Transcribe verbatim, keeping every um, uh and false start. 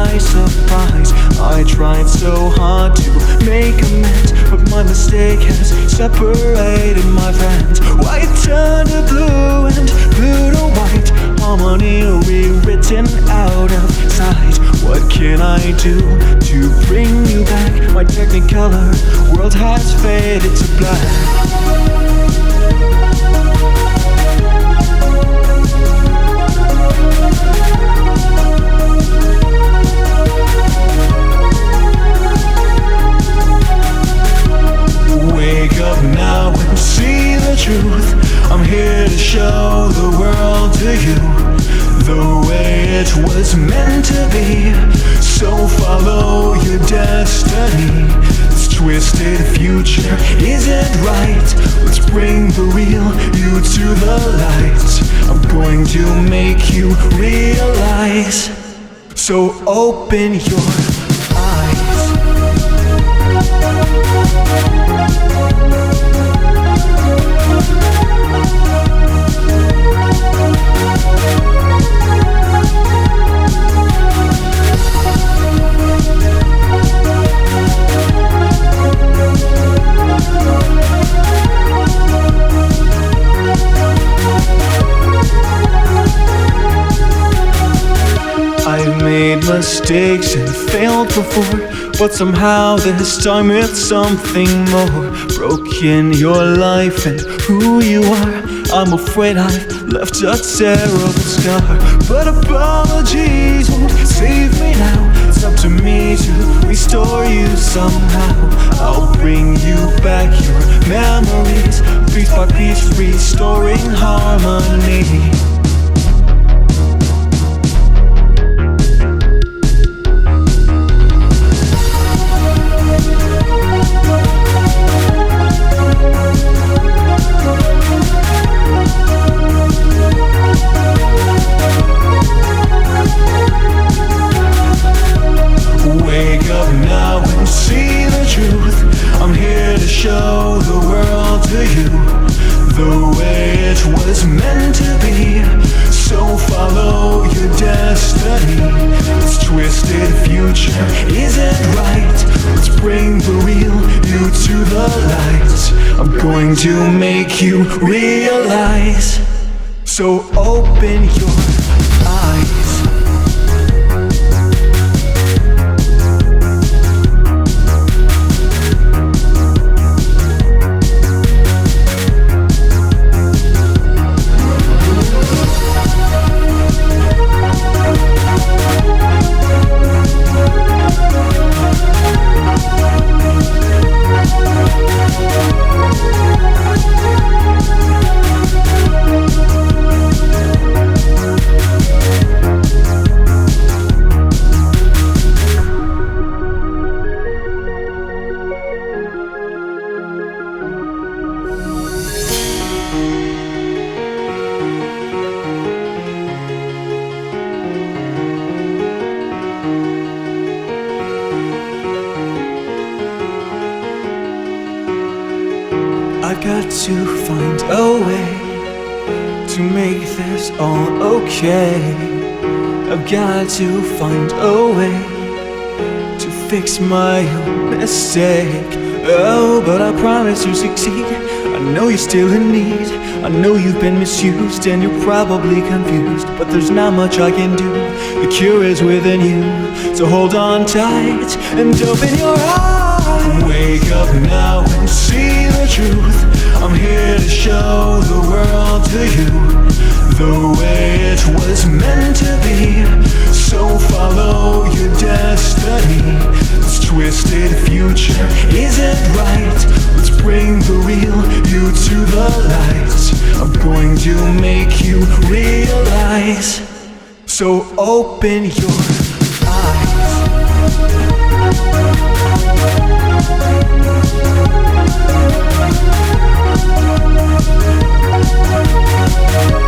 by surprise. I tried so hard to make amends, but my mistake has separated my friends. White turned to blue and blue to white, harmony rewritten out of sight. What can I do to bring you back? My technicolor world has faded to black. Wake up now and see the truth. I'm here to show the world to you the way it was meant to be. So follow your destiny. This twisted future isn't right. Let's bring the real you to the light. I'm going to make you realize. So open your eyes. I've made mistakes and failed before, but somehow this time it's something more. Broken your life and who you are. I'm afraid I've left a terrible scar, but apologies won't save me now. It's up to me to restore you somehow. I'll bring you back your memories, piece by piece, restoring harmony. Wake up now and see the truth. I'm here to show the world to you the way it was meant to be. So follow your destiny. This twisted future isn't right. Let's bring the real you to the light. I'm going to make you realize. So open your eyes. I've got to find a way to make this all okay. I've got to find a way to fix my own mistake. Oh, but I promise to succeed. I know you're still in need. I know you've been misused and you're probably confused, but there's not much I can do. The cure is within you, so hold on tight and open your eyes. Wake up now and see the truth. I'm here to show the world to you the way it was meant to be. So follow your destiny. This twisted future isn't right. Let's bring the real you to the light. I'm going to make you realize. So open your eyes. We'll be right back.